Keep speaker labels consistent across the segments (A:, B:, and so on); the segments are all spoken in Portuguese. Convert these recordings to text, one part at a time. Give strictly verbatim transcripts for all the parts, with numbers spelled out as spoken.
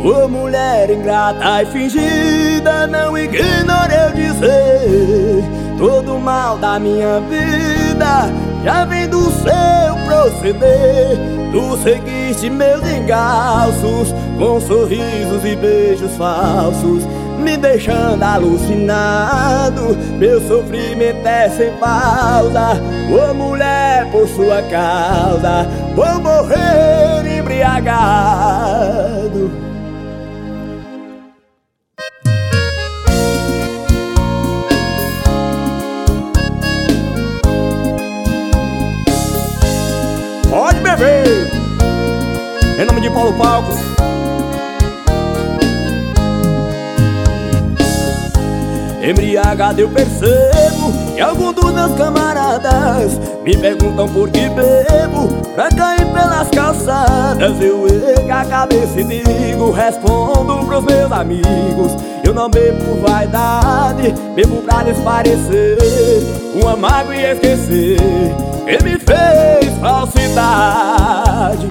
A: Ô mulher ingrata e fingida, não ignore eu dizer, todo mal da minha vida já vem do seu proceder. Tu seguiste meus engalços com sorrisos e beijos falsos, me deixando alucinado. Meu sofrimento é sem pausa. Ô mulher, por sua causa vou morrer embriagado. Pode beber, em nome de Paulo Palco. Embriagado eu percebo que alguns dos meus camaradas me perguntam por que bebo, pra cair pelas calçadas. Eu ergo a cabeça e digo, respondo pros meus amigos: eu não bebo por vaidade, bebo pra desparecer uma mágoa e esquecer quem me fez falsidade.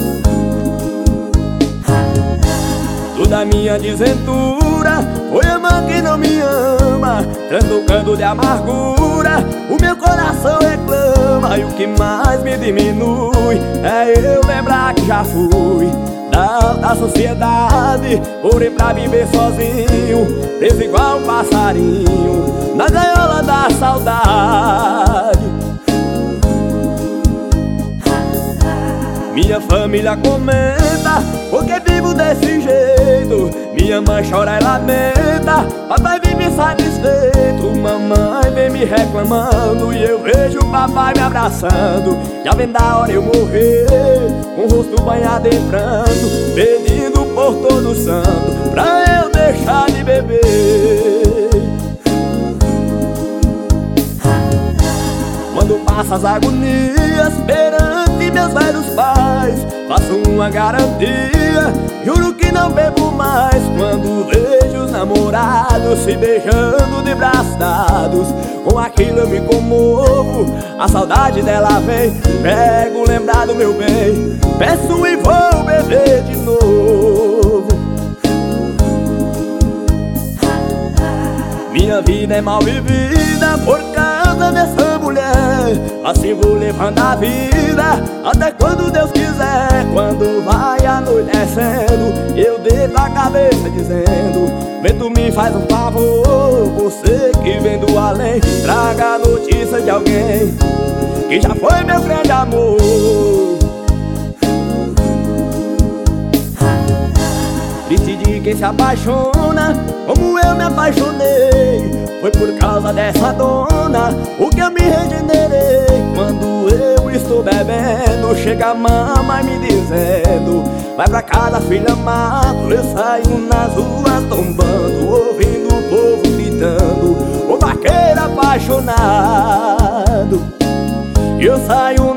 A: Toda minha desventura foi amar quem não me ama, tranducando de amargura o meu coração reclama. E o que mais me diminui é eu lembrar que já fui da alta sociedade, porém pra viver sozinho, preso igual um passarinho na gaiola da saudade. Minha família comenta porque vivo desse jeito, minha mãe chora e lamenta, papai vive satisfeito. Mamãe vem me reclamando e eu vejo o papai me abraçando. Já vem da hora eu morrer, com o rosto banhado em pranto, pedindo por todo santo pra eu deixar de beber. Quando passa as agonias perante meus velhos pais, faço uma garantia, juro que não bebo mais. Quando vejo os namorados se beijando de braços dados, com aquilo eu me comovo, a saudade dela vem. Pego lembrar do meu bem, peço e vou beber de novo. Minha vida é mal vivida por causa dessa mulher, assim vou levando a vida até quando Deus quiser. Quando vai anoitecendo eu deito a cabeça dizendo: vento me faz um favor, você que vem do além, traga a notícia de alguém que já foi meu grande amor. Triste de quem se apaixona como eu me apaixonei, foi por causa dessa dona o que eu me regenerei. Quando eu estou bebendo, chega a mamãe me dizendo: vai pra casa filha amada. Eu saio nas ruas tombando, ouvindo o povo gritando: o vaqueiro apaixonado. Eu saio